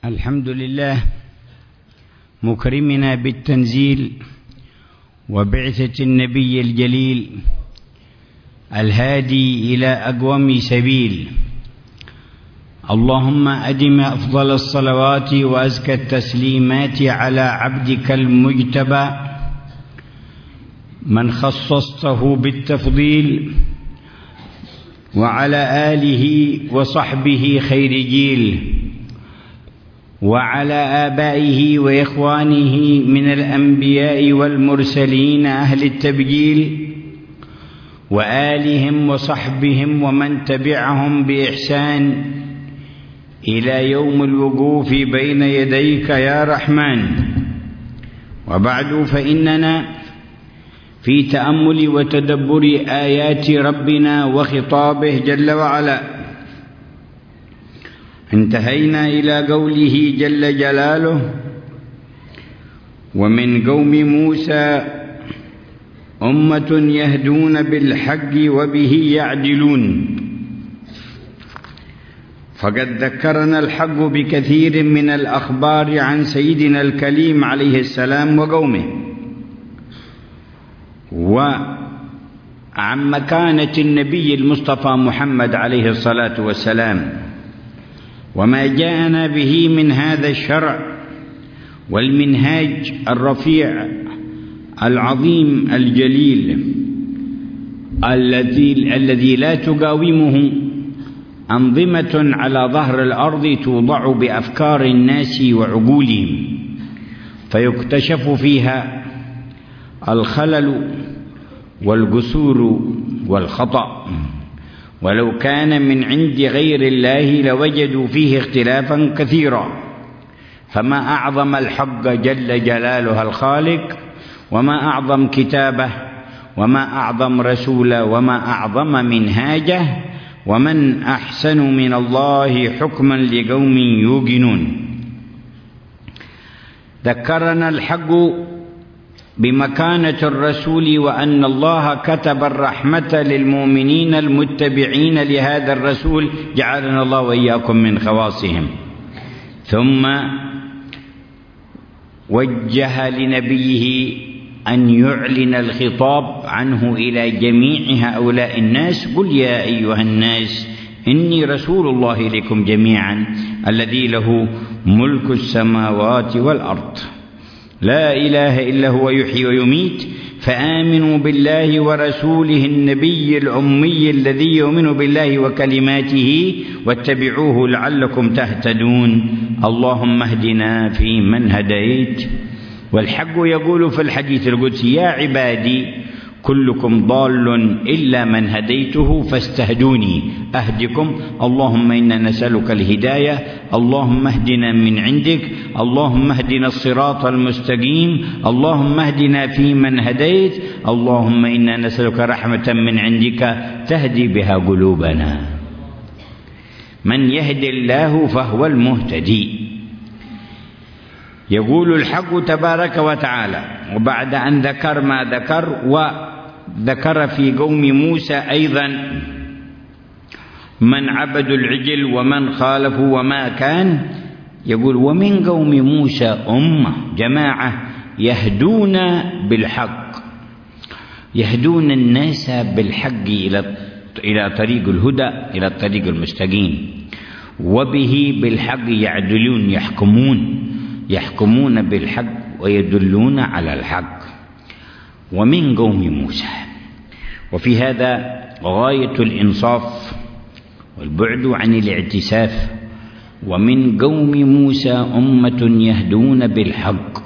الحمد لله مكرمنا بالتنزيل وبعثة النبي الجليل الهادي إلى أقوم سبيل. اللهم أدم أفضل الصلوات وأزكى التسليمات على عبدك المجتبى من خصصته بالتفضيل، وعلى آله وصحبه خير جيل، وعلى آبائه وإخوانه من الأنبياء والمرسلين أهل التبجيل، وآلهم وصحبهم ومن تبعهم بإحسان إلى يوم الوقوف بين يديك يا رحمن. وبعد، فإننا في تأمل وتدبر آيات ربنا وخطابه جل وعلا انتهينا إلى قوله جل جلاله: ومن قوم موسى أمة يهدون بالحق وبه يعدلون. فقد ذكرنا الحق بكثير من الأخبار عن سيدنا الكليم عليه السلام وقومه، وعن مكانة النبي المصطفى محمد عليه الصلاة والسلام، وما جاءنا به من هذا الشرع والمنهاج الرفيع العظيم الجليل الذي لا تقاومه أنظمة على ظهر الأرض توضع بأفكار الناس وعقولهم، فيكتشف فيها الخلل والقصور والخطأ، ولو كان من عند غير الله لوجدوا فيه اختلافا كثيرا. فما أعظم الحق جل جلاله الخالق، وما أعظم كتابه، وما أعظم رسوله، وما أعظم منهاجه، ومن أحسن من الله حكما لقوم يوقنون. ذكرنا الحق بمكانة الرسول، وأن الله كتب الرحمة للمؤمنين المتبعين لهذا الرسول، جعلنا الله وإياكم من خواصهم. ثم وجه لنبيه أن يعلن الخطاب عنه إلى جميع هؤلاء الناس: قل يا أيها الناس إني رسول الله إليكم جميعا الذي له ملك السماوات والأرض لا إله إلا هو يحيي ويميت، فآمنوا بالله ورسوله النبي الأمي الذي يؤمن بالله وكلماته واتبعوه لعلكم تهتدون. اللهم اهدنا فيمن هديت. والحق يقول في الحديث القدسي: يا عبادي كلكم ضال إلا من هديته فاستهدوني أهدكم. اللهم إنا نسألك الهداية، اللهم اهدنا من عندك، اللهم اهدنا الصراط المستقيم، اللهم اهدنا فيمن هديت، اللهم إنا نسألك رحمة من عندك تهدي بها قلوبنا. من يهدي الله فهو المهتدي. يقول الحق تبارك وتعالى، وبعد أن ذكر ما ذكر، وذكر في قوم موسى أيضا من عبدوا العجل ومن خالفوا وما كان، يقول: ومن قوم موسى أمة، جماعة يهدون بالحق، يهدون الناس بالحق إلى طريق الهدى، إلى الطريق المستقيم، وبه بالحق يعدلون، يحكمون بالحق ويدلون على الحق. ومن قوم موسى، وفي هذا غاية الإنصاف والبعد عن الاعتساف. ومن قوم موسى أمة يهدون بالحق،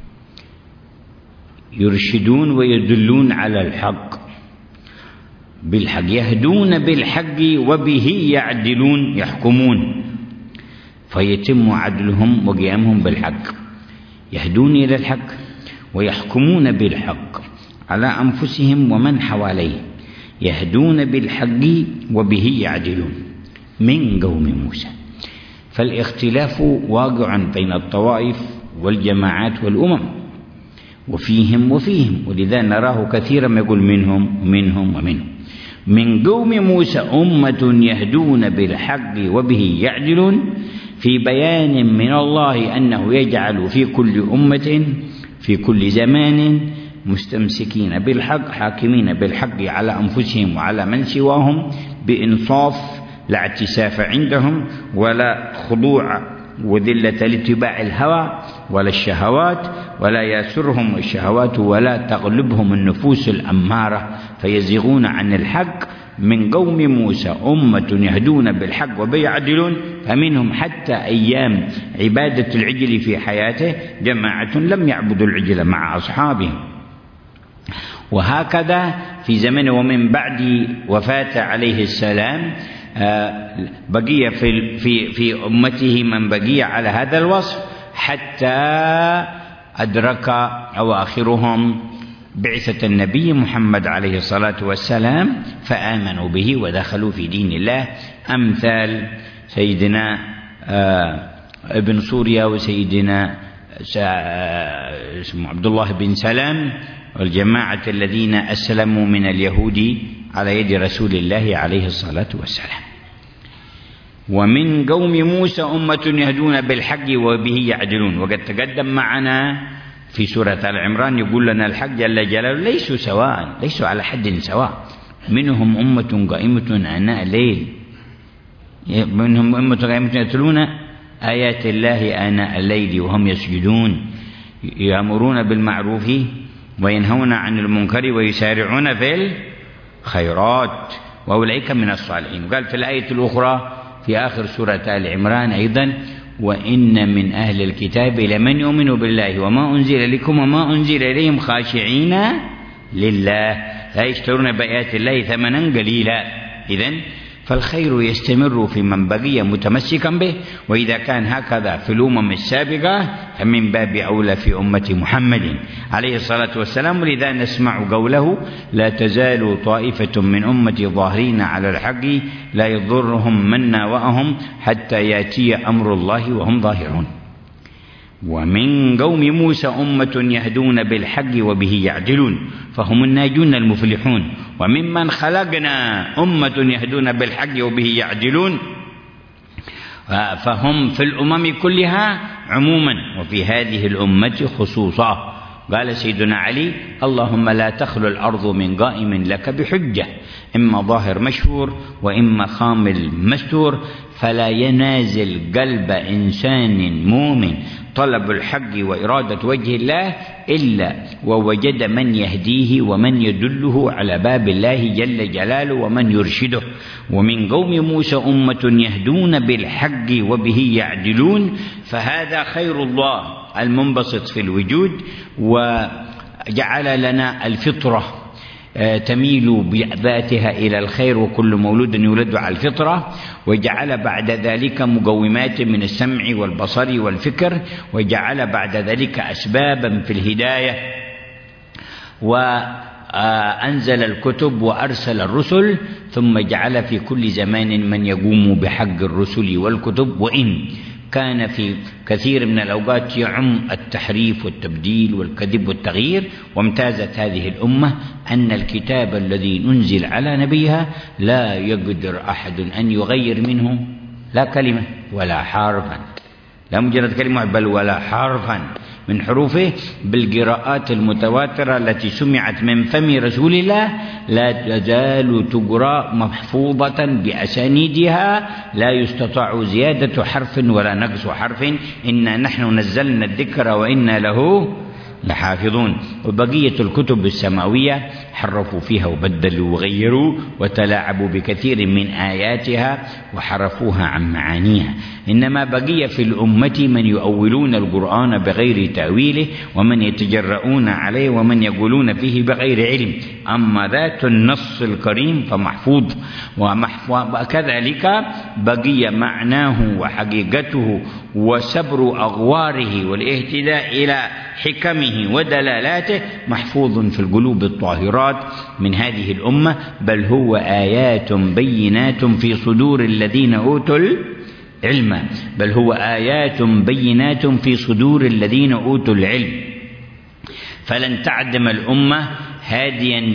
يرشدون ويدلون على الحق بالحق، يهدون بالحق وبه يعدلون، يحكمون، فيتم عدلهم وقيامهم بالحق، يهدون إلى الحق ويحكمون بالحق على أنفسهم ومن حواليهم، يهدون بالحق وبه يعدلون. من قوم موسى، فالاختلاف واقع بين الطوائف والجماعات والأمم، وفيهم، ولذا نراه كثيرا ما يقول منهم ومنهم ومنهم. من قوم موسى أمة يهدون بالحق وبه يعدلون. في في بيان من الله أنه يجعل في كل أمة في كل زمان مستمسكين بالحق حاكمين بالحق على أنفسهم وعلى من سواهم بإنصاف، لا اعتساف عندهم ولا خضوع وذلة لاتباع الهوى ولا الشهوات، ولا يسرهم الشهوات ولا تغلبهم النفوس الأمارة فيزيغون عن الحق. من قوم موسى أمة يهدون بالحق وبيعدلون، فمنهم حتى أيام عبادة العجل في حياته جماعة لم يعبدوا العجل مع أصحابهم. وهكذا في زمن ومن بعد وفاة عليه السلام بقي في أمته من بقي على هذا الوصف حتى أدرك أواخرهم بعثة النبي محمد عليه الصلاة والسلام فآمنوا به ودخلوا في دين الله، أمثال سيدنا ابن سوريا وسيدنا اسمه عبد الله بن سلام والجماعة الذين أسلموا من اليهود على يد رسول الله عليه الصلاة والسلام. ومن قوم موسى أمة يهدون بالحق وبه يعدلون، وقد تقدم معنا في سورة آل عمران يقول لنا الحق جل جلاله ليسوا سواء، ليسوا على حد سواء، منهم أمة قائمة آناء الليل، منهم أمة قائمة يتلون آيات الله آناء الليل وهم يسجدون، يأمرون بالمعروف وينهون عن المنكر ويسارعون في الخيرات وأولئك من الصالحين. قال في الآية الأخرى في آخر سورة آل عمران أيضا وإن من أهل الكتاب لمن يؤمن بالله وما أنزل لكم وما أنزل إليهم خاشعين لله لا يشترون بآيات الله ثمنا قليلا. إذن فالخير يستمر في من بقي متمسكا به، وإذا كان هكذا في الأمم السابقة فمن باب أولى في أمة محمد عليه الصلاة والسلام. ولذا نسمع قوله لا تزال طائفة من أمتي ظاهرين على الحق لا يضرهم من ناوأهم حتى يأتي أمر الله وهم ظاهرون. ومن قوم موسى أمة يهدون بالحق وبه يعدلون فهم الناجون المفلحون. وممن خلقنا أمة يهدون بالحق وبه يعدلون، فهم في الأمم كلها عموما وفي هذه الأمة خصوصا. قال سيدنا علي اللهم لا تخلو الأرض من قائم لك بحجة، إما ظاهر مشهور وإما خامل مستور، فلا ينازل قلب إنسان مؤمن طلب الحق وإرادة وجه الله إلا ووجد من يهديه ومن يدله على باب الله جل جلاله ومن يرشده. ومن قوم موسى أمة يهدون بالحق وبه يعدلون، فهذا خير الله المنبسط في الوجود، وجعل لنا الفطرة تميل بذاتها إلى الخير وكل مولود يولد على الفطرة، وجعل بعد ذلك مقومات من السمع والبصر والفكر، وجعل بعد ذلك أسبابا في الهداية، وأنزل الكتب وأرسل الرسل، ثم جعل في كل زمان من يقوم بحق الرسل والكتب، وإن كان في كثير من الأوقات يعم التحريف والتبديل والكذب والتغيير. وامتازت هذه الأمة أن الكتاب الذي ننزل على نبيها لا يقدر أحد أن يغير منه لا كلمة ولا حرفا، لا مجرد كلمة بل ولا حرفا من حروفه، بالقراءات المتواترة التي سمعت من فم رسول الله لا تزال تقرأ محفوظة بأسانيدها، لا يستطاع زيادة حرف ولا نقص حرف. إنا نحن نزلنا الذكر وإنا له لحافظون. وبقية الكتب السماوية حرفوا فيها وبدلوا وغيروا وتلاعبوا بكثير من آياتها وحرفوها عن معانيها، إنما بقي في الأمة من يؤولون القرآن بغير تأويله ومن يتجرؤون عليه ومن يقولون فيه بغير علم. أما ذات النص الكريم فمحفوظ، وكذلك بقي معناه وحقيقته وسبر أغواره والاهتداء إلى حكمه ودلالاته محفوظ في القلوب الطاهرات من هذه الأمة، بل هو آيات بينات في صدور الذين أوتوا العلم، بل هو آيات بينات في صدور الذين أوتوا العلم. فلن تعدم الأمة هاديا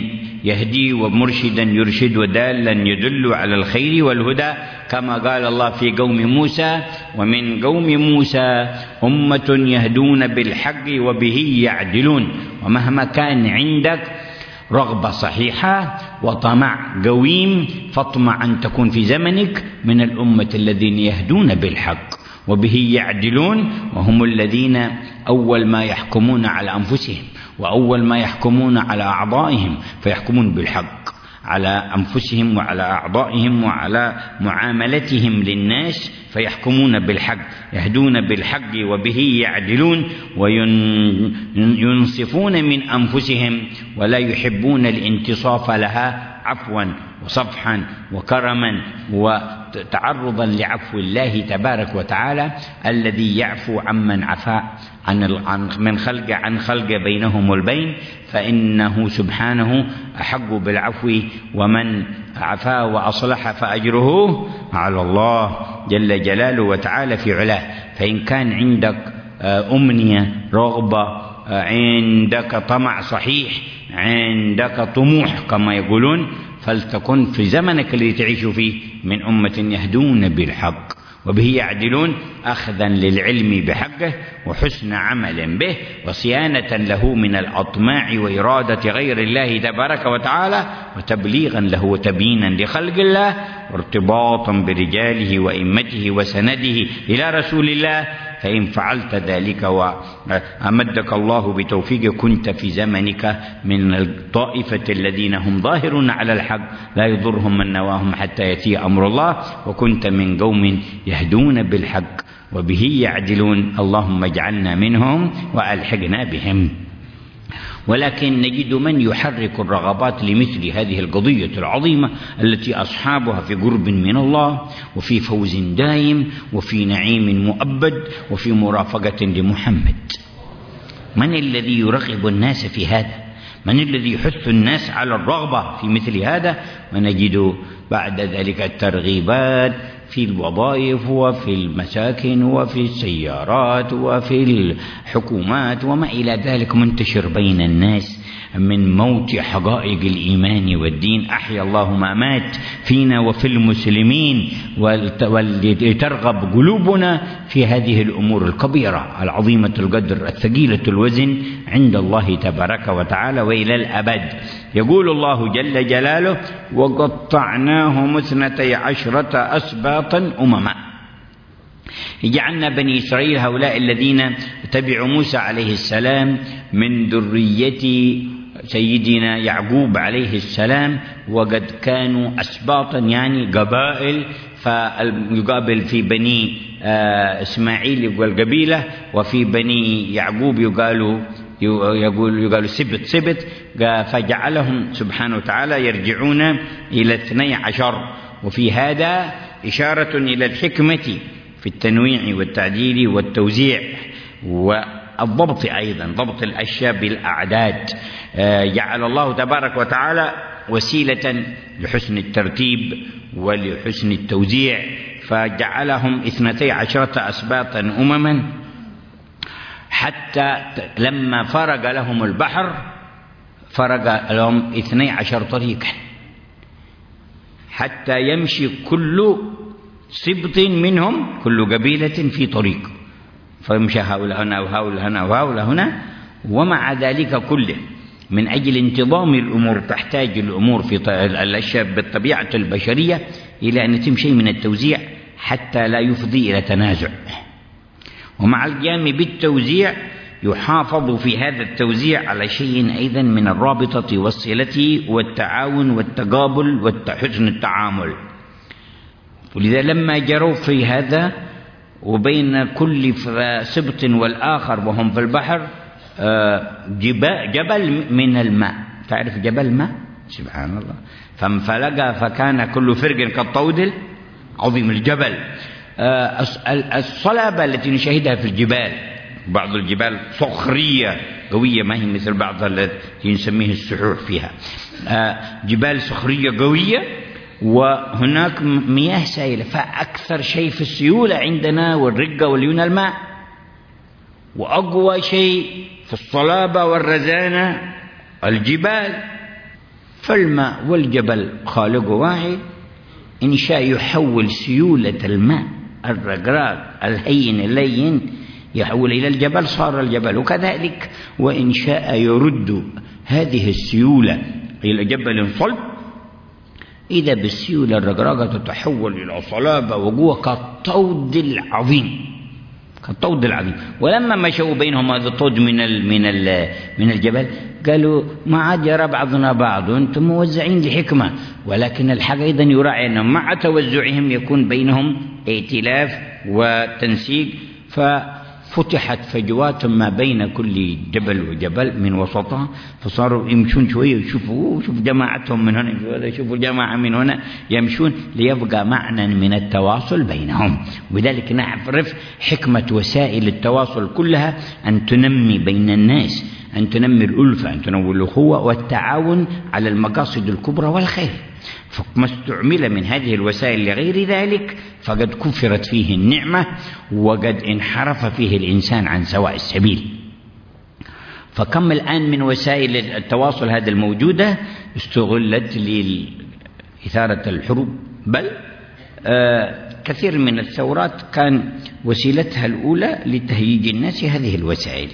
يهدي ومرشدا يرشد ودالا يدل على الخير والهدى، كما قال الله في قوم موسى: ومن قوم موسى أمة يهدون بالحق وبه يعدلون. ومهما كان عندك رغبة صحيحة وطمع قويم فاطمع أن تكون في زمنك من الأمة الذين يهدون بالحق وبه يعدلون، وهم الذين أول ما يحكمون على أنفسهم وأول ما يحكمون على أعضائهم فيحكمون بالحق على أنفسهم وعلى أعضائهم وعلى معاملتهم للناس، فيحكمون بالحق، يهدون بالحق وبه يعدلون، وينصفون من أنفسهم ولا يحبون الانتصاف لها عفوا وصفحا وكرما وتعرضا لعفو الله تبارك وتعالى الذي يعفو عمن عفا عن خلق بينهم البين، فإنه سبحانه أحق بالعفو، ومن عفا وأصلح فأجره على الله جل جلاله وتعالى في علاه. فإن كان عندك أمنية، رغبة، عندك طمع صحيح، عندك طموح كما يقولون، فلتكن في زمنك الذي تعيش فيه من أمة يهدون بالحق وبه يعدلون، أخذا للعلم بحقه وحسن عمل به وصيانة له من الأطماع وإرادة غير الله تبارك وتعالى، وتبليغا له وتبيينا لخلق الله، وارتباطا برجاله وإمته وسنده إلى رسول الله. فإن فعلت ذلك وأمدك الله بتوفيق كنت في زمنك من الطائفة الذين هم ظاهرون على الحق لا يضرهم من نواهم حتى يأتي أمر الله، وكنت من قوم يهدون بالحق وبه يعدلون. اللهم اجعلنا منهم وألحقنا بهم. ولكن نجد من يحرك الرغبات لمثل هذه القضية العظيمة التي أصحابها في قرب من الله وفي فوز دائم وفي نعيم مؤبد وفي مرافقة لمحمد. من الذي يرغب الناس في هذا؟ من الذي يحث الناس على الرغبة في مثل هذا؟ ونجد بعد ذلك الترغيبات في الوظائف وفي المساكن وفي السيارات وفي الحكومات وما إلى ذلك منتشر بين الناس من موت حقائق الإيمان والدين. أحيا الله ما مات فينا وفي المسلمين، ولترغب قلوبنا في هذه الأمور الكبيرة العظيمة القدر الثقيلة الوزن عند الله تبارك وتعالى وإلى الأبد. يقول الله جل جلاله: وقطعناهم 12 أسباطا أمما. جعلنا بني إسرائيل هؤلاء الذين تبعوا موسى عليه السلام من ذرية سيدنا يعقوب عليه السلام، وقد كانوا أسباطا يعني قبائل، فيقابل في بني إسماعيل يقول قبيلة، وفي بني يعقوب يقالوا سبت، فجعلهم سبحانه وتعالى يرجعون إلى 12. وفي هذا إشارة إلى الحكمة في التنويع والتعديل والتوزيع والضبط، أيضا ضبط الأشياء بالأعداد. جعل الله تبارك وتعالى وسيلة لحسن الترتيب ولحسن التوزيع، فجعلهم 12 أسباطا أمما، حتى لما فرق لهم البحر فرق لهم 12 طريقا، حتى يمشي كل سبط منهم كل قبيلة في طريق، فيمشي هؤلاء هنا وهؤلاء هنا وهؤلاء هنا. ومع ذلك كله من أجل انتظام الأمور تحتاج الأمور في الأشياء بالطبيعة البشرية إلى أن يتم شيء من التوزيع حتى لا يفضي إلى تنازع. ومع القيام بالتوزيع يحافظ في هذا التوزيع على شيء أيضا من الرابطة والصلة والتعاون والتقابل وحسن التعامل. ولذا لما جروا في هذا وبين كل سبط والآخر وهم في البحر جبل من الماء، تعرف جبل ماء؟ سبحان الله. فانفلق فكان كل فرق كالطود عظيم الجبل. الصلابة التي نشاهدها في الجبال، بعض الجبال صخرية قوية ما هي مثل بعض التي نسميه السحوح فيها، جبال صخرية قوية وهناك مياه سائلة. فأكثر شيء في السيولة عندنا والرقة والليون الماء، وأقوى شيء في الصلابة والرزانة الجبال. فالماء والجبل خالق واحد، إن شاء يحول سيولة الماء الرقراق الهين اللين يحول إلى الجبل صار الجبل، وكذلك وإن شاء يرد هذه السيولة إلى جبل صلب، إذا بالسيولة الرقراقة تتحول إلى صلابة وقوة كالطود العظيم، كالطود العظيم. ولما مشوا بينهم هذا الطود من الجبل قالوا ما عاد يرى بعضنا بعض وأنتم موزعين لحكمة، ولكن الحق أيضا يراعي أن مع توزعهم يكون بينهم ائتلاف وتنسيق، فتحت فجوات ما بين كل جبل وجبل من وسطها، فصاروا يمشون شوية ويشوفوا شوف جماعتهم من هنا يشوفوا جماعة من هنا يمشون، ليبقى معنى من التواصل بينهم. وذلك نعرف حكمة وسائل التواصل كلها أن تنمي بين الناس، أن تنمي الألفة، أن تنمي الأخوة والتعاون على المقاصد الكبرى والخير. فما استعمل من هذه الوسائل لغير ذلك فقد كفرت فيه النعمة، وقد انحرف فيه الإنسان عن سواء السبيل. فكم الآن من وسائل التواصل هذه الموجودة استغلت لإثارة الحروب، بل كثير من الثورات كان وسيلتها الأولى لتهييج الناس هذه الوسائل،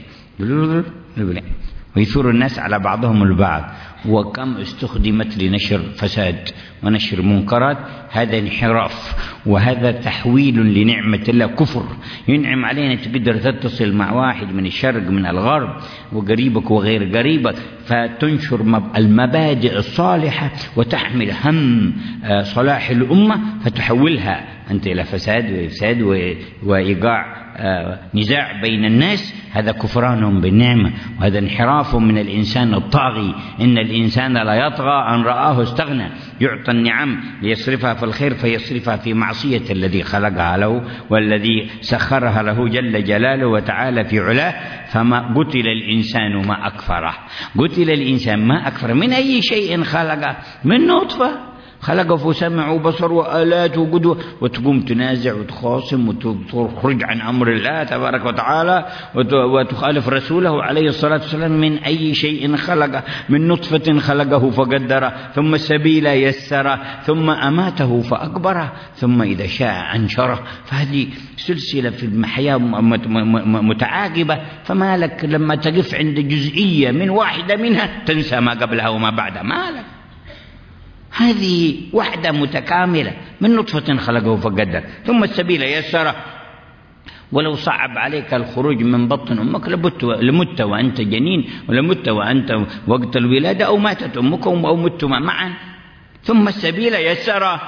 ويثور الناس على بعضهم البعض. وكم استخدمت لنشر فساد ونشر منكرات. هذا انحراف، وهذا تحويل لنعمة الله، كفر. ينعم علينا تقدر تتصل مع واحد من الشرق من الغرب وقريبك وغير قريبك، فتنشر المبادئ الصالحة وتحمل هم صلاح الأمة، فتحولها أنت إلى فساد وإفساد وإيقاع نزاع بين الناس. هذا كفران بالنعمة، وهذا انحراف من الإنسان الطاغي. إن الإنسان لا يطغى أن رآه استغنى، يعطى النعم ليصرفها في الخير فيصرفها في معصية الذي خلقها له والذي سخرها له جل جلاله وتعالى في علاه. فما قتل الإنسان ما أكفره، قتل الإنسان ما أكفر من أي شيء خلقه، من نطفة خلقه فسمع وبصر وآلات وقدوة، وتقوم تنازع وتخاصم وتخرج عن أمر الله تبارك وتعالى وتخالف رسوله عليه الصلاة والسلام. من أي شيء خلقه، من نطفة خلقه فقدره، ثم السبيل يسره، ثم أماته فأكبره، ثم إذا شاء أنشره. فهذه سلسلة في المحيا متعاقبة، فما لك لما تقف عند جزئية من واحدة منها تنسى ما قبلها وما بعدها؟ ما لك، هذه وحدة متكاملة. من نطفة خلقه فقدر، ثم السبيل يسره. ولو صعب عليك الخروج من بطن أمك لمت وأنت جنين، ولمت وأنت وقت الولادة، أو ماتت أمك أو متما معا. ثم السبيل يسره،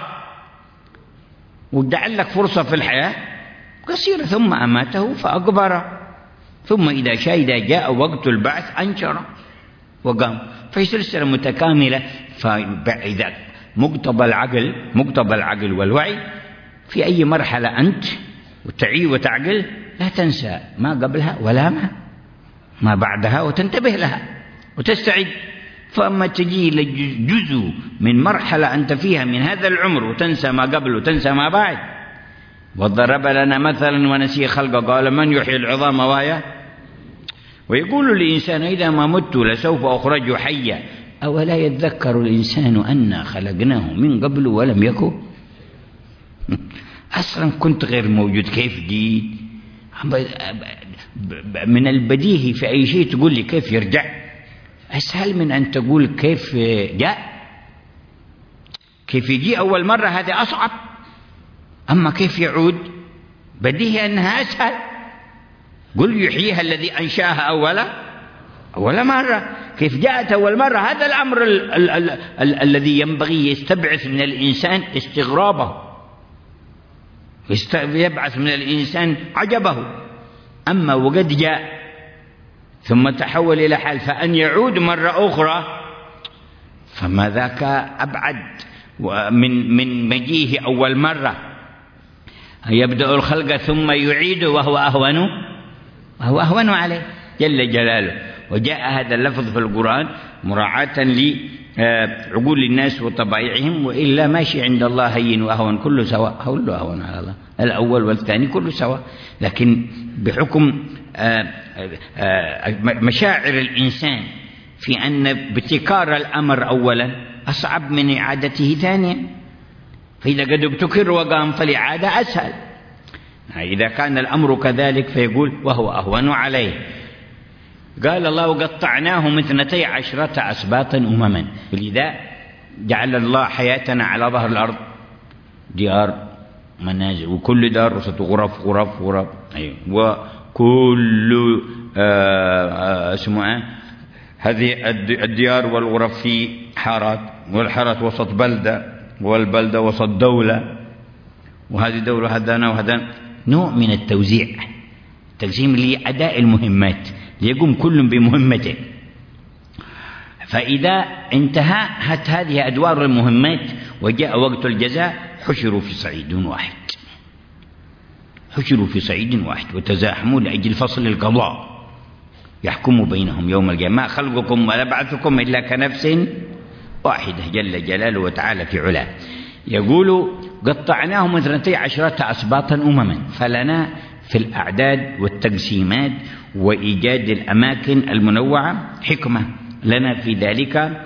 وادعى لك فرصة في الحياة قصيرة، ثم أماته فأقبره، ثم إذا جاء وقت البعث أنشره وقام. فهي سلسلة متكاملة. فإذا مقتضى العقل والوعي في أي مرحلة أنت وتعي وتعقل، لا تنسى ما قبلها ولا ما بعدها، وتنتبه لها وتستعد. فأما تجي لجزء من مرحلة أنت فيها من هذا العمر وتنسى ما قبل وتنسى ما بعد. وضرب لنا مثلا ونسي خلقه قال من يحيي العظام وهي، ويقول الإنسان إذا ما مت لسوف أخرج حيا، أولا يتذكر الإنسان أنا خلقناه من قبل ولم يكن. أصلا كنت غير موجود، كيف جيت؟ من البديهي في أي شيء تقول لي كيف يرجع، أسهل من أن تقول كيف جاء. كيف يجي أول مرة هذا أصعب، أما كيف يعود بديهي أنها أسهل. قل يحييها الذي أنشاها أول مرة. كيف جاءت أول مرة، هذا الأمر الذي ينبغي يستبعث من الإنسان استغرابه، يبعث من الإنسان عجبه. أما وقد جاء ثم تحول إلى حال فأن يعود مرة أخرى، فما ذاك أبعد من مجيئه أول مرة. يبدأ الخلق ثم يعيد وهو أهون عليه جل جلاله. وجاء هذا اللفظ في القرآن مراعاة لعقول الناس وطبائعهم، وإلا ماشي عند الله هين وأهون كله سواء، كله أهون على الله، الأول والثاني كله سواء. لكن بحكم مشاعر الإنسان في أن ابتكار الأمر أولا أصعب من إعادته ثانيا، فإذا قد ابتكر وقام فالإعادة أسهل. إذا كان الأمر كذلك فيقول وهو أهون عليه. قال الله وقطعناهم 12 أسباطا أمما، ولذا جعل الله حياتنا على ظهر الأرض ديار منازل، وكل دار وسط غرف غرف غرف، أيوة. وكل اسمه هذه الديار والغرف في حارات، والحارات وسط بلدة، والبلدة وسط دولة، وهذه دولة هذانا وهذانا. نوع من التوزيع، تقسيم لأداء المهمات ليقوم كل بمهمته. فإذا انتهت هذه أدوار المهمات وجاء وقت الجزاء حشروا في صعيد واحد، حشروا في صعيد واحد وتزاحموا لأجل فصل القضاء يحكم بينهم يوم القيامة. ما خلقكم ولا بعثكم إلا كنفس واحدة جل جلاله وتعالى في علاه. يقول قطعناهم 12 أسباطا أمما، فلنا في الأعداد والتقسيمات وإيجاد الأماكن المنوعة حكمة لنا في ذلك.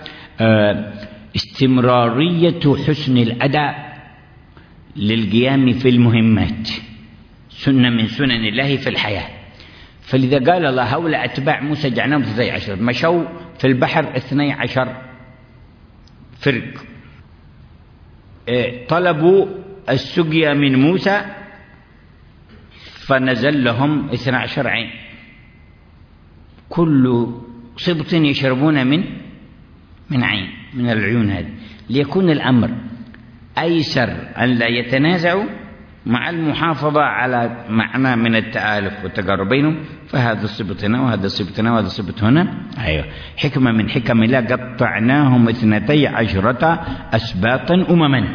استمرارية حسن الأداء للقيام في المهمات سنة من سنن الله في الحياة. فلذا قال الله هؤلاء أتباع موسى جعلناهم 12، مشوا في البحر 12 فرق، طلبوا السقيا من موسى فنزل لهم 12 عين، كل سبط يشربون من عين من العيون هذه، ليكون الأمر أيسر أن لا يتنازعوا مع المحافظة على معنى من التآلف والتقارب بينهم. فهذا السبط هنا وهذا السبط هنا وهذا السبط هنا، أيوة، حكمة من حكم الله. قطعناهم 12 أسباطا أمما،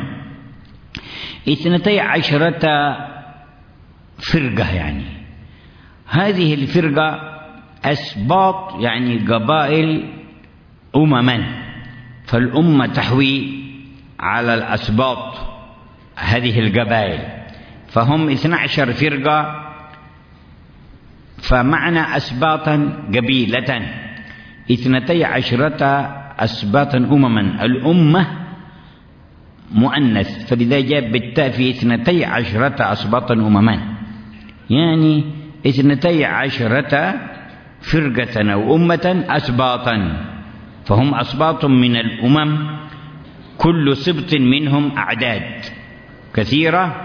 12 فرقة، يعني هذه الفرقة أسباط يعني قبائل أمما، فالأمة تحوي على الأسباط هذه القبائل، فهم 12 فرقة. فمعنى أسباطا قبيلة، 12 أسباطا أمما، الأمة مؤنث فلذا جاء بالتاء في 12 أسباطا أمما، يعني 12 فرقة أو أمة أسباطا، فهم أسباط من الأمم، كل سبط منهم أعداد كثيرة.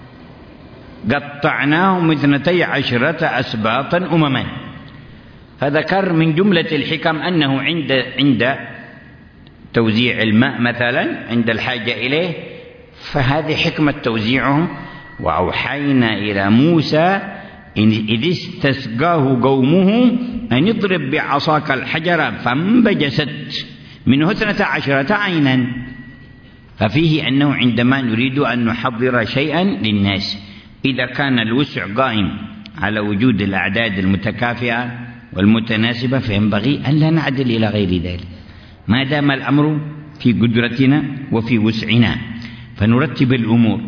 قطعناهم 12 أسباطا أمما. فذكر من جملة الحكم أنه عند توزيع الماء مثلا عند الحاجة إليه، فهذه حكمة توزيعهم. وأوحينا إلى موسى إذ استسقاه قومه أن اضرب بعصاك الحجر فانبجست منه 12 عينا. ففيه أنه عندما نريد أن نحضر شيئا للناس، إذا كان الوسع قائم على وجود الأعداد المتكافئة والمتناسبة فينبغي أن لا نعدل إلى غير ذلك، ما دام الأمر في قدرتنا وفي وسعنا، فنرتب الأمور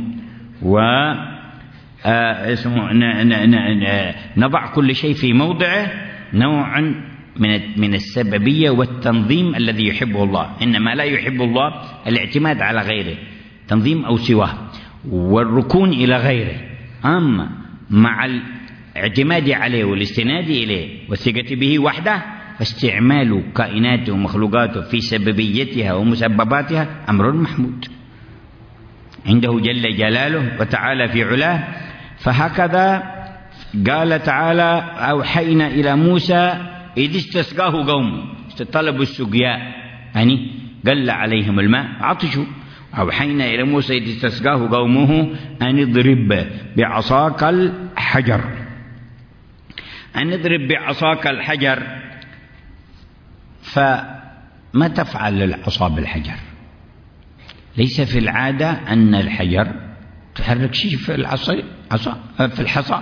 ونضع كل شيء في موضعه، نوعا من السببية والتنظيم الذي يحبه الله. إنما لا يحب الله الاعتماد على غيره، تنظيم أو سواه، والركون إلى غيره. أما مع الاعتماد عليه والاستناد إليه والثقة به وحده، فاستعمال كائناته ومخلوقاته في سببيتها ومسبباتها أمر محمود عنده جل جلاله وتعالى في علاه. فهكذا قال تعالى أوحينا إلى موسى إذ استسقاه قومه، طلبوا السقياء يعني قل عليهم الماء عطشوا. أوحينا إلى موسى إذ استسقاه قومه أن اضرب بعصاك الحجر، أن اضرب بعصاك الحجر. فما تفعل العصا بالحجر؟ ليس في العادة أن الحجر تحرك شيء في العصا في الحصى.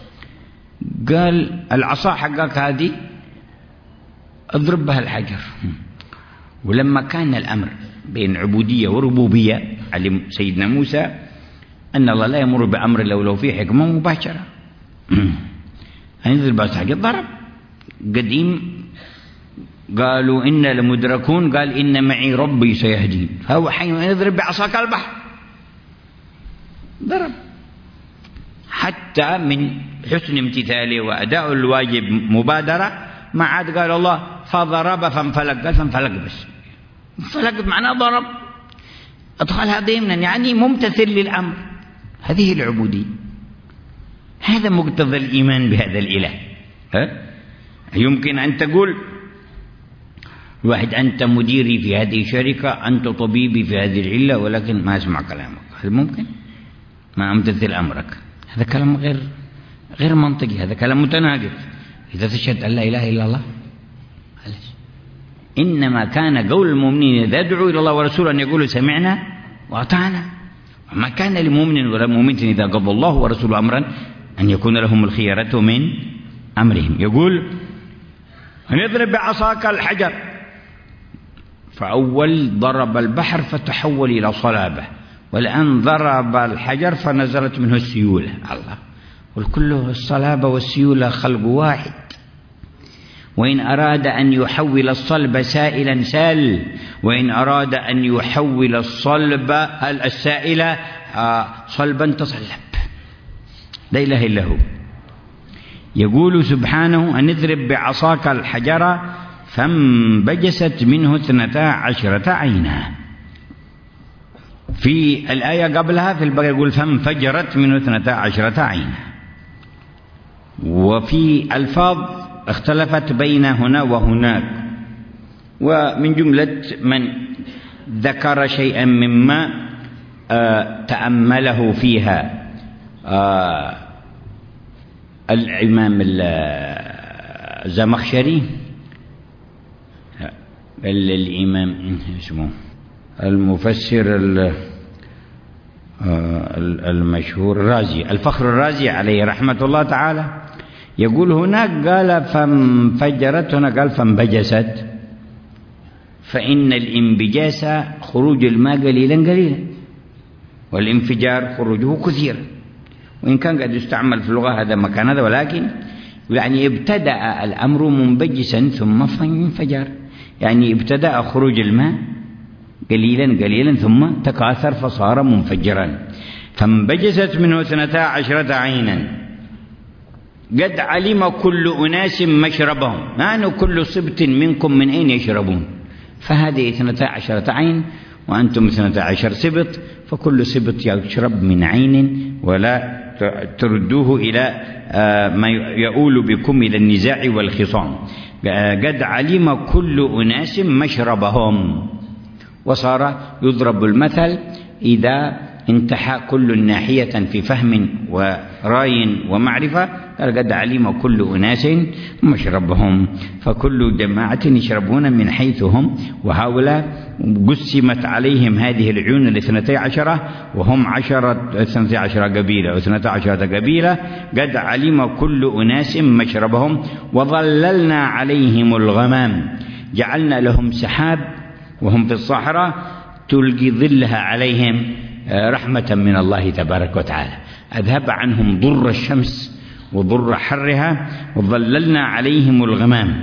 قال العصا حقك هذه اضرب بها الحجر. ولما كان الأمر بين عبودية وربوبية علم سيدنا موسى أن الله لا يمر بأمر لو فيه حكمة مباشرة. أن يضرب بها الحجر، ضرب قديم قالوا إنا لمدركون، قال إن معي ربي سيهدين. فهو حين يضرب بعصاك البحر ضرب، حتى من حسن امتثاله وأداء الواجب مبادرة ما عاد قال الله فضرب فانفلق، قال فانفلق بس، انفلق معناه ضرب، أدخلها ضمنا يعني ممتثل للأمر. هذه العبودية، هذا مقتضى الإيمان بهذا الإله. يمكن أن تقول واحد أنت مديري في هذه الشركة، أنت طبيبي في هذه العلة، ولكن ما أسمع كلامك. هل ممكن؟ ما أمتثل أمرك. هذا كلام غير منطقي، هذا كلام متناقض. إذا تشهد أن لا إله إلا الله، إنما كان قول المؤمنين إذا دعوا إلى الله ورسوله أن يقولوا سمعنا وأطعنا، وما كان لمؤمن ولا مؤمنة إذا قضى الله ورسوله أمرا أن يكون لهم الخيرة من أمرهم. يقول أن يضرب بعصاك الحجر، فأول ضرب البحر فتحول إلى صلابة، والآن ضرب الحجر فنزلت منه السيولة. الله، والكل الصلابة والسيولة خلق واحد. وإن أراد أن يحول الصلب سائلا سال، وإن أراد أن يحول الصلب السائل صلبا تصلب، لا إله إلا هو. يقول سبحانه أن اضرب بعصاك الحجر فانبجست منه 12 عينا. في الآية قبلها في البقرة يقول فانفجرت منه 12 عينا. وفي ألفاظ اختلفت بين هنا وهناك، ومن جملة من ذكر شيئا مما تأمله فيها الإمام الزمخشري، الإمام اسمه المفسر المشهور الرازي، الفخر الرازي عليه رحمة الله تعالى، يقول هناك قال فانفجرت، هنا قال فانبجست. فإن الانبجاس خروج الماء قليلا قليلا، والانفجار خروجه كثيرا، وإن كان قد يستعمل في اللغة هذا مكان هذا، ولكن يعني ابتدأ الأمر منبجسا ثم انفجر، يعني ابتدأ خروج الماء قليلا قليلا ثم تكاثر فصار منفجرا. فانبجست منه 12 عينا قد علم كل أناس مشربهم، يعني كل سبط منكم من أين يشربون، فهذه 12 عين وأنتم 12 سبط، فكل سبط يشرب من عين، ولا تردوه إلى ما يؤول بكم إلى النزاع والخصام. قد علم كل أناس مشربهم. وصار يضرب المثل إذا انتحى كل ناحية في فهم ورأي ومعرفة، قد علم كل أناس مشربهم، فكل جماعة يشربون من حيث هم. وهؤلاء قسمت عليهم هذه العيون 12، وهم 12 قبيلة و 12 قبيلة. قد علم كل أناس مشربهم. وظللنا عليهم الغمام، جعلنا لهم سحاب وهم في الصحراء تلقي ظلها عليهم رحمة من الله تبارك وتعالى، أذهب عنهم ضر الشمس وضر حرها. وظللنا عليهم الغمام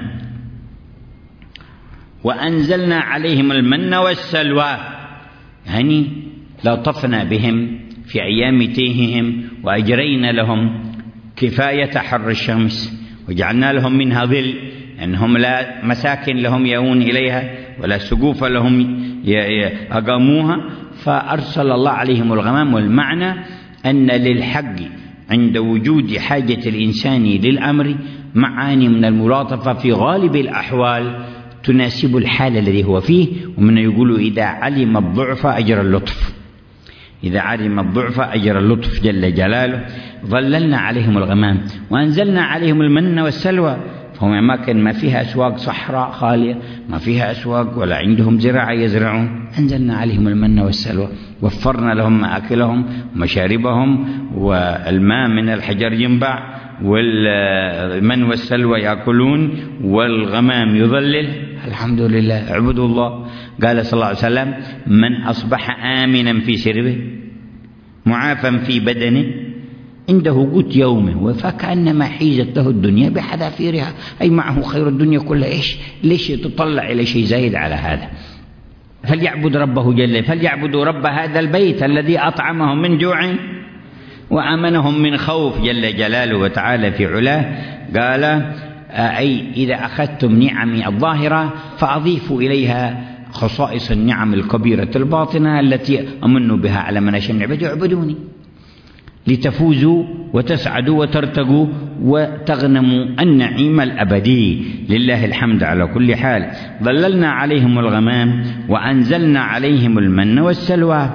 وأنزلنا عليهم المن والسلوى، يعني لطفنا بهم في أيام تيههم، وأجرينا لهم كفاية حر الشمس، وجعلنا لهم منها ظل، أنهم لا مساكن لهم يأوون إليها ولا سقوف لهم أقاموها، فأرسل الله عليهم الغمام. والمعنى أن للحق عند وجود حاجة الإنسان للأمر معاني من الملاطفة في غالب الأحوال تناسب الحال الذي هو فيه. ومن يقول إذا علم الضعف أجر اللطف، إذا علم الضعف أجر اللطف جل جلاله. ظللنا عليهم الغمام وأنزلنا عليهم المن والسلوى، فهم أماكن ما فيها أسواق، صحراء خالية ما فيها أسواق ولا عندهم زراعة يزرعون، أنزلنا عليهم المن والسلوى، وفرنا لهم مآكلهم ومشاربهم، والماء من الحجر ينبع، والمن والسلوى يأكلون، والغمام يظلل. الحمد لله، اعبدوا الله. قال صلى الله عليه وسلم من أصبح آمنا في سربه معافا في بدنه عنده قوت يومه، فكأنما حيزت له الدنيا بحذافيرها، أي معه خير الدنيا كلها. ليش تطلع إلى شيء زايد على هذا؟ فليعبد ربه جل، فليعبدوا رب هذا البيت الذي أطعمهم من جوع وآمنهم من خوف جل جلاله وتعالى في علاه. قال أي إذا أخذتم نعمي الظاهرة فأضيفوا إليها خصائص النعم الكبيرة الباطنة التي أمن بها على من أشاء من عبادي، اعبدوني لتفوزوا وتسعدوا وترتقوا وتغنموا النعيم الأبدي. لله الحمد على كل حال. ظللنا عليهم الغمام وأنزلنا عليهم المن والسلوى.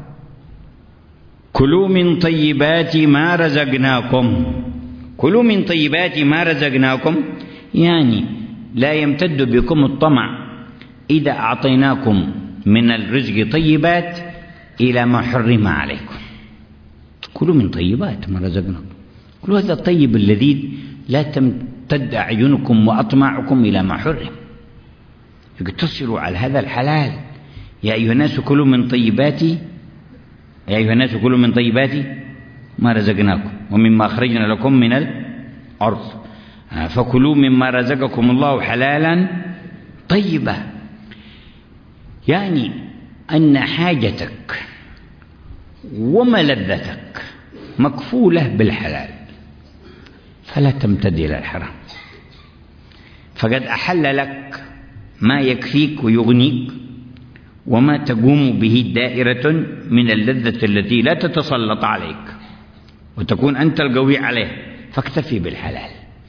كلوا من طيبات ما رزقناكم. كلوا من طيبات ما رزقناكم، يعني لا يمتد بكم الطمع إذا أعطيناكم من الرزق طيبات إلى ما حرم عليكم. كلوا من طيبات ما رزقناكم، كلوا هذا الطيب الذي لا تمتد أعينكم وأطماعكم إلى ما حرم، اقتصروا على هذا الحلال. يا أيها الناس كلوا من طيبات، يا أيها الناس كلوا من طيبات ما رزقناكم ومما أخرجنا لكم من الأرض، فكلوا مما رزقكم الله حلالا طيبا. يعني أن حاجتك وملذتك مكفولة بالحلال، فلا تمتد إلى الحرام، فقد أحل لك ما يكفيك ويغنيك وما تقوم به دائرة من اللذة التي لا تتسلط عليك وتكون أنت القوي عليه، فاكتفي بالحلال.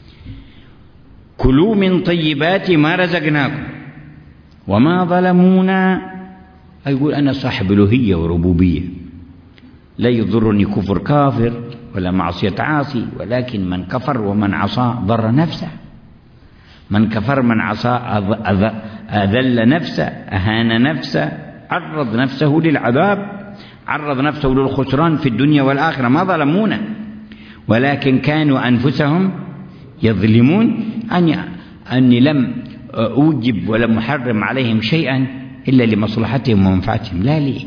كلوا من طيبات ما رزقناكم وما ظلمونا. يقول أنا صاحب ألوهية وربوبية، لا يضرني كفر كافر ولا معصية عاصي، ولكن من كفر ومن عصى ضر نفسه. من كفر من عصى أذل نفسه، أهان نفسه، عرض نفسه للعذاب، عرض نفسه للخسران في الدنيا والآخرة. ما ظلمونا ولكن كانوا أنفسهم يظلمون. أني لم أوجب ولم أحرم عليهم شيئا إلا لمصلحتهم ومنفعتهم، لا لي.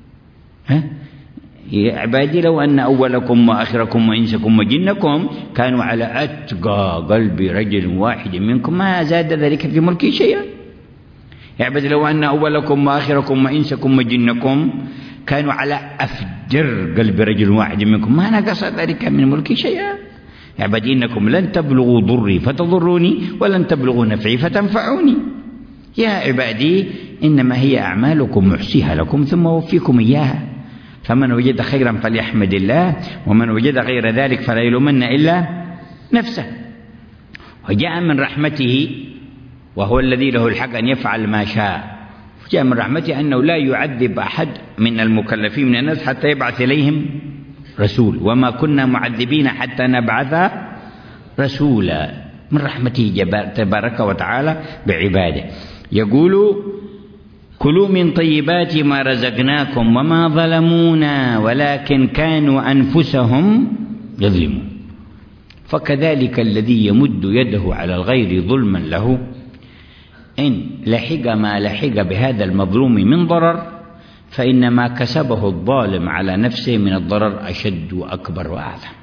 يا عبادي لو أن أولكم وآخركم وإنسكم وجنكم كانوا على أتقى قلب رجل واحد منكم ما زاد ذلك في ملكي شيئا. يا عبادي لو أن أولكم وآخركم وإنسكم وجنكم كانوا على أفجر قلب رجل واحد منكم ما نقص ذلك من ملكي شيئا. يا عبادي إنكم لن تبلغوا ضري فتضروني ولن تبلغوا نفعي فتنفعوني. يا عبادي إنما هي أعمالكم أحصيها لكم ثم أوفيكم إياها، فمن وجد خيرا فليحمد الله ومن وجد غير ذلك فلا يلومن إلا نفسه. وجاء من رحمته وهو الذي له الحق أن يفعل ما شاء. جاء من رحمته أنه لا يعذب أحد من المكلفين من الناس حتى يبعث إليهم رسول، وما كنا معذبين حتى نبعث رسولا. من رحمته تبارك وتعالى بعباده. يقول كلوا من طيبات ما رزقناكم وما ظلمونا ولكن كانوا أنفسهم يظلمون. فكذلك الذي يمد يده على الغير ظلما له إن لحق ما لحق بهذا المظلوم من ضرر فإن ما كسبه الظالم على نفسه من الضرر أشد وأكبر وأعظم.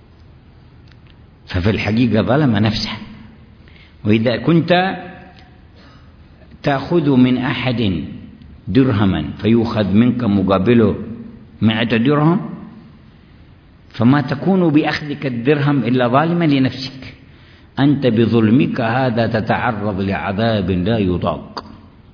ففي الحقيقة ظلم نفسه. وإذا كنت تأخذ من أحد درهما فيؤخذ منك مقابله 100 درهم فما تكون بأخذك الدرهم إلا ظالما لنفسك. أنت بظلمك هذا تتعرض لعذاب لا يطاق.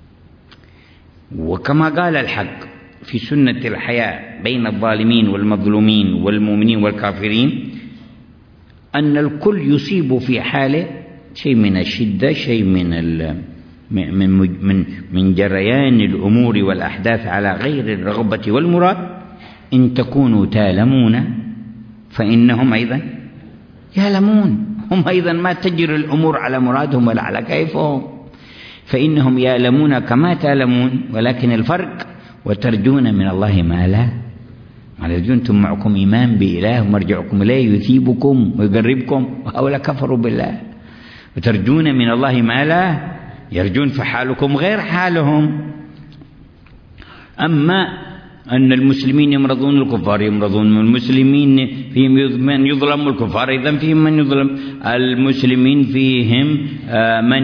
وكما قال الحق في سنة الحياة بين الظالمين والمظلومين والمؤمنين والكافرين أن الكل يصيب في حاله شيء من الشدة، شيء من جريان الأمور والأحداث على غير الرغبة والمراد. إن تكونوا تالمون فإنهم أيضا يالمون. هم أيضا ما تجري الأمور على مرادهم ولا على كيفهم، فإنهم يالمون كما تالمون، ولكن الفرق وترجون من الله ما لا أنتم معكم إيمان بإله ومرجعكم إليه يثيبكم ويقربكم، وهؤلاء كفروا بالله. وترجون من الله ما لا يرجون، فحالكم غير حالهم. أما أن المسلمين يمرضون الكفار يمرضون، المسلمين فيهم من يظلم الكفار إذن فيهم من يظلم، المسلمين فيهم من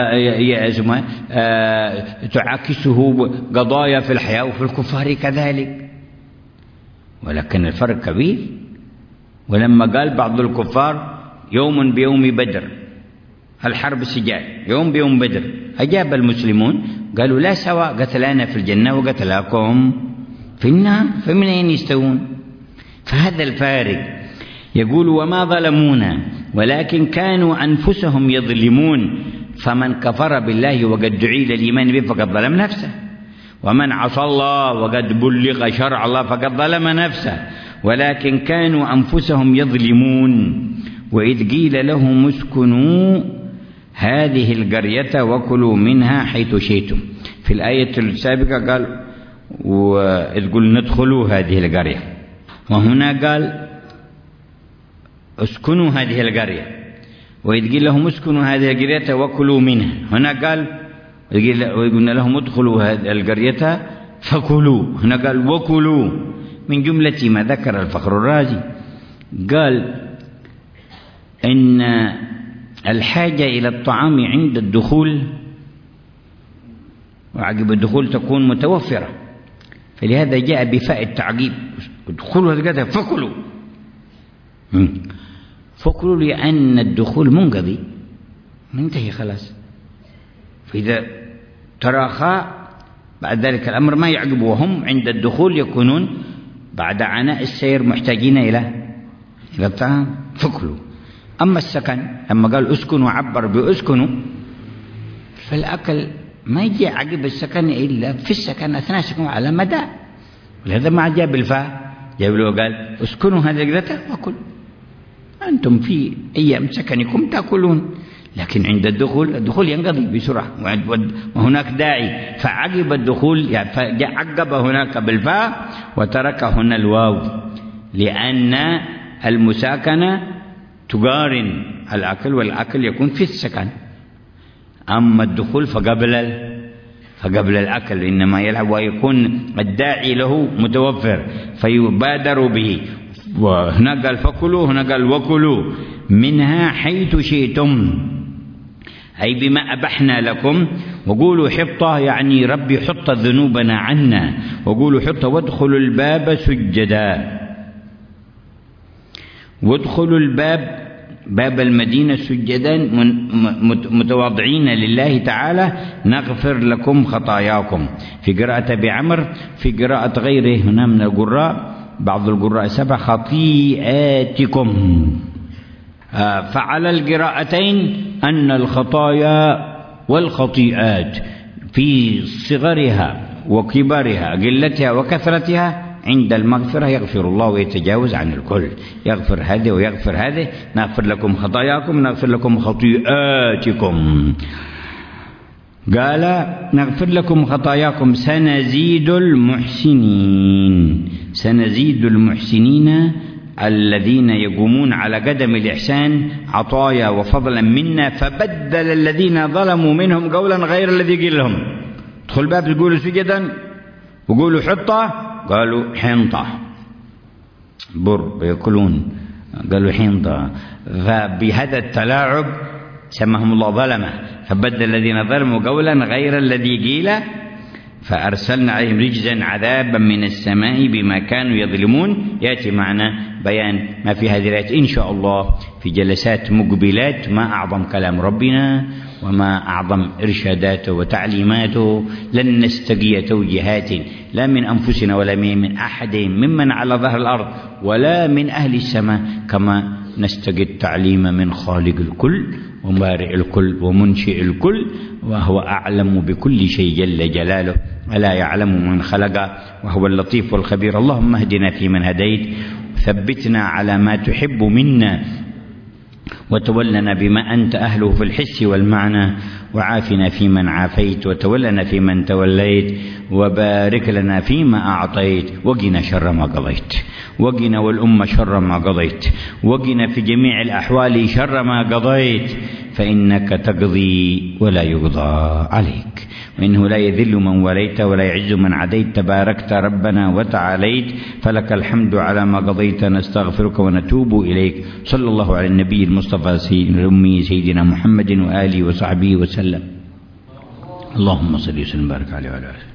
تعاكسه قضايا في الحياة وفي الكفار كذلك. ولكن الفرق كبير. ولما قال بعض الكفار يوم بيوم بدر، الحرب سجال يوم بيوم بدر، أجاب المسلمون قالوا لا سواء، قتلانا في الجنة وقتلاكم في النار، فمن أين يستوون؟ فهذا الفارق. يقول وما ظلمونا ولكن كانوا أنفسهم يظلمون، فمن كفر بالله وقد دعي للإيمان به فقد ظلم نفسه، ومن عصى الله وقد بلغ شرع الله فقد ظلم نفسه، ولكن كانوا أنفسهم يظلمون. وإذ قيل لهم اسكنوا هذه القرية وكلوا منها حيث شئتم، في الآية السابقة قال وإذ قل ندخلوا هذه القرية، وهنا قال اسكنوا هذه القرية. وإذ قيل لهم اسكنوا هذه القرية وكلوا منها، هنا قال وقلنا لهم ادخلوا هذه القرية فكلوا، هنا قال وكلوا. من جملة ما ذكر الفخر الرازي قال إن الحاجة إلى الطعام عند الدخول وعقب الدخول تكون متوفرة، فلهذا جاء بفاء التعقيب، ادخلوا هذه فكلوا. فكلوا لأن الدخول منقضي منتهي خلاص، فإذا تراخى بعد ذلك الأمر ما يعقب، وهم عند الدخول يكونون بعد عناء السير محتاجين إلى الطعام فكلوا. أما السكن لما قال اسكنوا عبر باسكنوا، فالأكل ما يجي عقب السكن إلا في السكن أثناء السكن على مدى، ولهذا ما جاء بالفاء، جاء له قال اسكنوا هذه القرية وكلوا، أنتم في أيام سكنكم تأكلون، لكن عند الدخول ينقضي بسرعة، وهناك داعي، فعقب الدخول عقب هناك بالفاء وترك هنا الواو، لأن المساكنة تقارن الأكل، والأكل يكون في السكن، أما الدخول فقبل الأكل إنما يلعب، ويكون الداعي له متوفر فيبادر به. وهنا قال فكلوا، هنا قال وكلوا منها حيث شئتم، أي بما أبحنا لكم. وقولوا حطة يعني ربي حط ذنوبنا عنا، وقولوا حطة وادخلوا الباب سجدا، وادخلوا الباب باب المدينة سجدا متواضعين لله تعالى نغفر لكم خطاياكم، في قراءة بعمر، في قراءة غيره هنا من القراء بعض القراء 7 خطيئاتكم. فعلى القراءتين أن الخطايا والخطيئات في صغرها وكبرها قلتها وكثرتها عند المغفرة يغفر الله ويتجاوز عن الكل، يغفر هذه ويغفر هذه، نغفر لكم خطاياكم نغفر لكم خطيئاتكم. قال نغفر لكم خطاياكم سنزيد المحسنين، سنزيد المحسنين الذين يقومون على قدم الإحسان عطايا وفضلا منا، فبدل الذين ظلموا منهم قولا غير الذي قيل لهم. ادخل باب يقولوا سجدا وقولوا حطة قالوا حنطة، بر يأكلون قالوا حنطة، فبهذا التلاعب سماهم الله ظلمة، فبدل الذين ظلموا قولا غير الذي قيل فأرسلنا عليهم رجزا عذابا من السماء بما كانوا يظلمون. يأتي معنا بيان ما في هذه الآية إن شاء الله في جلسات مقبلات. ما أعظم كلام ربنا وما أعظم إرشاداته وتعليماته، لن نستقي توجيهات لا من أنفسنا ولا من أحد ممن على ظهر الأرض ولا من أهل السماء، كما نستقي التعليم من خالق الكل ومبارئ الكل ومنشئ الكل، وهو أعلم بكل شيء جل جلاله، ألا يعلم من خلق وهو اللطيف الخبير. اللهم اهدنا فيمن هديت، ثبتنا على ما تحب منا، وتولنا بما أنت أهله في الحس والمعنى، وعافنا فيمن عافيت، وتولنا فيمن توليت، وبارك لنا فيما أعطيت، وقنا شر ما قضيت، وقنا والأمة شر ما قضيت، وقنا في جميع الأحوال شر ما قضيت، فإنك تقضي ولا يقضى عليك، وإنه لا يذل من وليت ولا يعز من عديت، تباركت ربنا وتعاليت، فلك الحمد على ما قضيت، نستغفرك ونتوب إليك. صلى الله على النبي المصطفى الأمي سيدنا محمد وآله وصحبه وسلم. اللهم صل وسلم وبارك عليه وعلى آله.